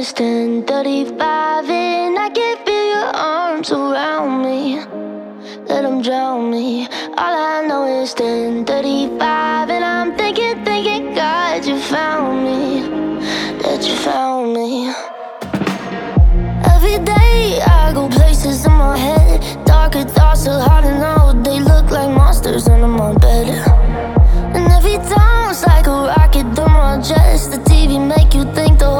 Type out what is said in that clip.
it's 10:35 and I can feel your arms around me. Let them drown me. All I know is 10:35 and I'm thinking, God, you found me. That you found me. Every day I go places in my head. Darker thoughts are hard to know. They look like monsters under my bed. And every time it's like a rocket through my chest. The TV make you think the